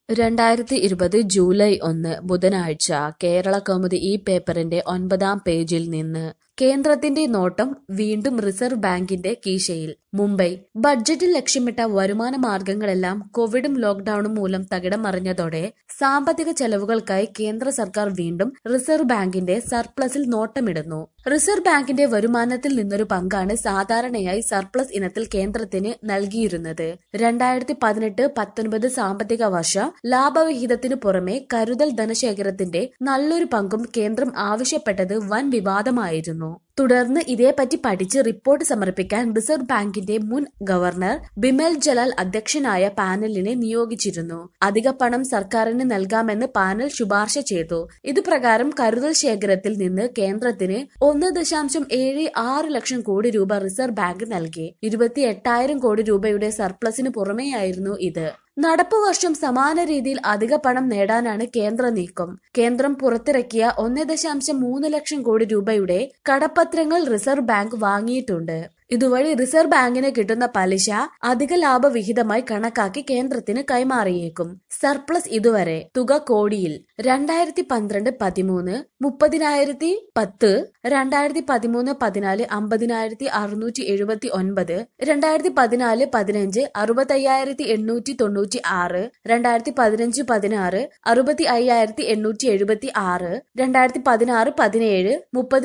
2020 July 1 ബുധനാഴ്ച കേരളകൗമുദി ഈ പേപ്പറിന്റെ 9-ാം പേജിൽ നിന്ന് കേന്ദ്രത്തിന്റെ നോട്ടം വീണ്ടും റിസർവ് ബാങ്കിന്റെ കീശയിൽ. മുംബൈ ബഡ്ജറ്റിൽ ലക്ഷ്യമിട്ട വരുമാന മാർഗങ്ങളെല്ലാം കോവിഡും ലോക്ഡൌണും മൂലം തകിടം മറിഞ്ഞതോടെ സാമ്പത്തിക ചെലവുകൾക്കായി കേന്ദ്ര സർക്കാർ വീണ്ടും റിസർവ് ബാങ്കിന്റെ സർപ്ലസിൽ നോട്ടമിടുന്നു. റിസർവ് ബാങ്കിന്റെ വരുമാനത്തിൽ നിന്നൊരു പങ്കാണ് സാധാരണയായി സർപ്ലസ് ഇനത്തിൽ കേന്ദ്രത്തിന് നൽകിയിരുന്നത്. 2018-19 സാമ്പത്തിക വർഷ ലാഭവിഹിതത്തിനു പുറമെ കരുതൽ ധനശേഖരത്തിന്റെ നല്ലൊരു പങ്കും കേന്ദ്രം ആവശ്യപ്പെട്ടത് വൻ വിവാദമായിരുന്നു. തുടർന്ന് ഇതേപ്പറ്റി പഠിച്ച് റിപ്പോർട്ട് സമർപ്പിക്കാൻ റിസർവ് ബാങ്കിന്റെ മുൻ ഗവർണർ ബിമൽ ജലാൽ അധ്യക്ഷനായ പാനലിനെ നിയോഗിച്ചിരുന്നു. അധിക പണം സർക്കാരിന് നൽകാമെന്ന് പാനൽ ശുപാർശ ചെയ്തു. ഇതുപ്രകാരം കരുതൽ ശേഖരത്തിൽ നിന്ന് കേന്ദ്രത്തിന് 1.76 ലക്ഷം കോടി രൂപ റിസർവ് ബാങ്ക് നൽകി. 28,000 കോടി രൂപയുടെ സർപ്ലസിന് പുറമെയായിരുന്നു ഇത്. നടപ്പു വർഷം സമാന രീതിയിൽ അധിക പണം നേടാനാണ് കേന്ദ്ര നീക്കം. കേന്ദ്രം പുറത്തിറക്കിയ 1.3 ലക്ഷം കോടി രൂപയുടെ കടപ്പത്രങ്ങൾ റിസർവ് ബാങ്ക് വാങ്ങിയിട്ടുണ്ട്. ഇതുവഴി റിസർവ് ബാങ്കിന് കിട്ടുന്ന പലിശ അധിക ലാഭവിഹിതമായി കണക്കാക്കി കേന്ദ്രത്തിന് കൈമാറിയേക്കും. സർപ്ലസ് ഇതുവരെ തുക കോടിയിൽ. 2012-13 30,010, 2013-14 50,679, 2014-15 65,896, 2015-16 65,876, 2016-17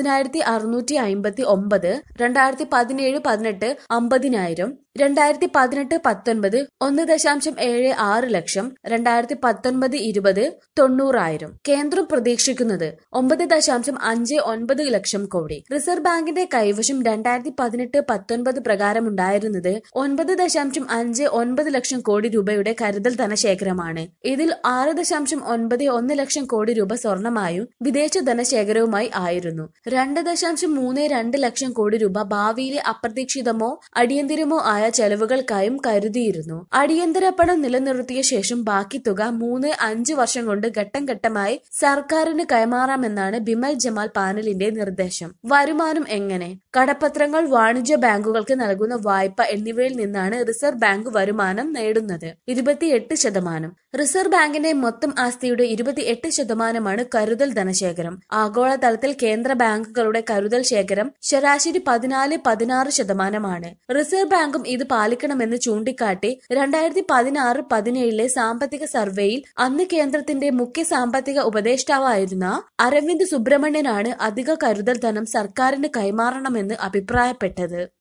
30,659, 2017-18 50,000, 2018-19 1.76 ലക്ഷം, 2019-20 90,000. കേന്ദ്രം പ്രതീക്ഷിക്കുന്നത് 9.59 ലക്ഷം കോടി. റിസർവ് ബാങ്കിന്റെ കൈവശം 2018-19 പ്രകാരമുണ്ടായിരുന്നത് 9.59 ലക്ഷം കോടി രൂപയുടെ കരുതൽ ധനശേഖരമാണ്. ഇതിൽ 6.91 ലക്ഷം കോടി രൂപ സ്വർണമായും വിദേശ ധനശേഖരവുമായി ആയിരുന്നു. 2.32 ലക്ഷം കോടി രൂപ ഭാവിയിലെ അപ്രതീക്ഷിതമോ അടിയന്തിരമോ ആയ ചെലവുകൾക്കായും കരുതിയിരുന്നു. അടിയന്തര പണം നിലനിർത്തിയ ശേഷം ബാക്കി തുക 3-5 വർഷം കൊണ്ട് ഘട്ടം ഘട്ടമായി സർക്കാരിന് കൈമാറാമെന്നാണ് ബിമൽ ജമാൽ പാനലിന്റെ നിർദ്ദേശം. വരുമാനം എങ്ങനെ? കടപ്പത്രങ്ങൾ, വാണിജ്യ ബാങ്കുകൾക്ക് നൽകുന്ന വായ്പ എന്നിവയിൽ നിന്നാണ് റിസർവ് ബാങ്ക് വരുമാനം നേടുന്നത്. 28%. റിസർവ് ബാങ്കിന്റെ മൊത്തം ആസ്തിയുടെ 28%മാണ് കരുതൽ ധനശേഖരം. ആഗോളതലത്തിൽ കേന്ദ്ര ബാങ്കുകളുടെ കരുതൽ ശേഖരം ശരാശരി 14-16%. റിസർവ് ബാങ്കും ഇത് പാലിക്കണമെന്ന് ചൂണ്ടിക്കാട്ടി 2016-17 സാമ്പത്തിക സർവേയിൽ അന്ന് കേന്ദ്രത്തിന്റെ മുഖ്യ സാമ്പത്തിക ഉപദേഷ്ടാവായിരുന്ന അരവിന്ദ് സുബ്രഹ്മണ്യനാണ് അധിക കരുതൽ ധനം സർക്കാരിന് കൈമാറണമെന്ന് അഭിപ്രായപ്പെട്ടത്.